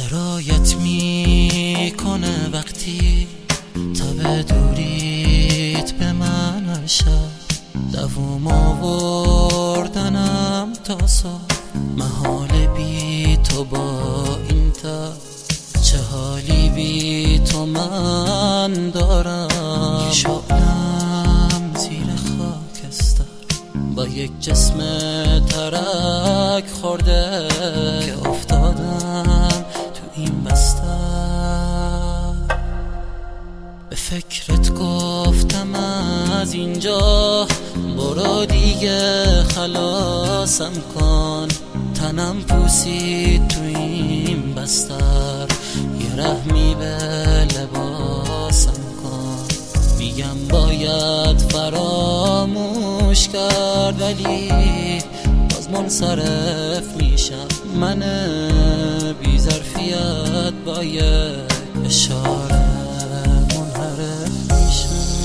سرایت میکنه وقتی تب دوریت به من شد. دووم آوردنم تا سا محال بی تو با این تا چه حالی بی تو من دارم. شعلم زیر خاکستر با یک جسم ترک خورده که افتادم تو این بستر. به فکرت گفتم از اینجا برو دیگه خلاصم کن. تنم پوسید تو این بستر یه رحمی به لباسم کن. میگم باید فراموش کرد ولی باز منصرف میشم. من بی ظرفیت با یه اشاره منحرف میشم.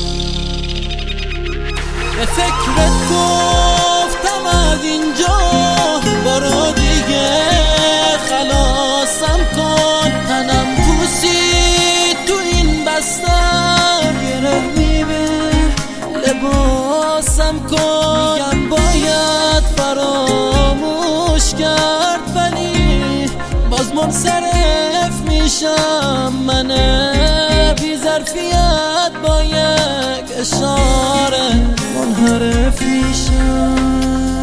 به فکرت گفتم از اینجا برو دیگه خلاصم کن. تنم پوسید تو این بستر یه رحمی به لباسم کن. میگم باید فراموش کرد ولی باز منصرف میشم. من بی ظرفیت با یک اشاره منحرف میشم.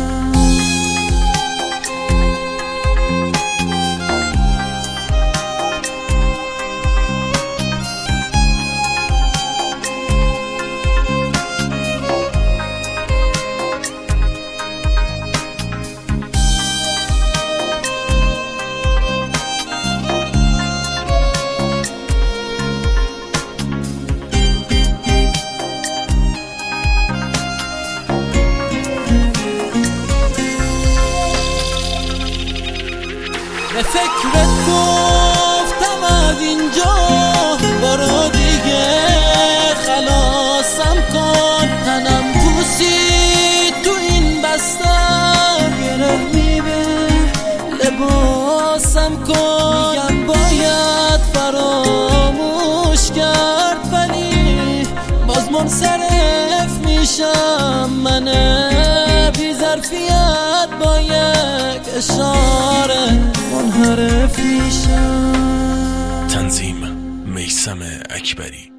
به فکرت گفتم از اینجا برو دیگه خلاصم کن. تنم پوسید تو این بستر یه رحمی به لباسم کن. میگم باید فراموش کرد ولی باز منصرف میشم. من بی ظرفیت با یک اشاره منحرف میشم. تنظیم میثم اکبری.